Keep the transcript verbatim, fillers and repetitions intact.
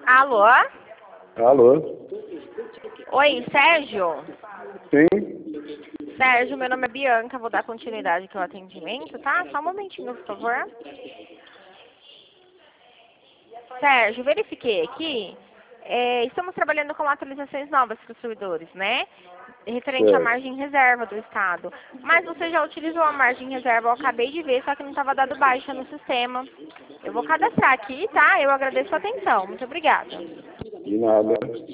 Alô? Alô? Oi, Sérgio? Sim? Sérgio, meu nome é Bianca, vou dar continuidade aqui ao atendimento, tá? Só um momentinho, por favor. Sérgio, verifiquei aqui. É, estamos trabalhando com atualizações novas para os servidores, né? Referente à Certo. margem reserva do Estado. Mas você já utilizou a margem reserva, eu acabei de ver, só que não estava dado baixa no sistema. Eu vou cadastrar aqui, tá? Eu agradeço a atenção. Muito obrigada. De nada.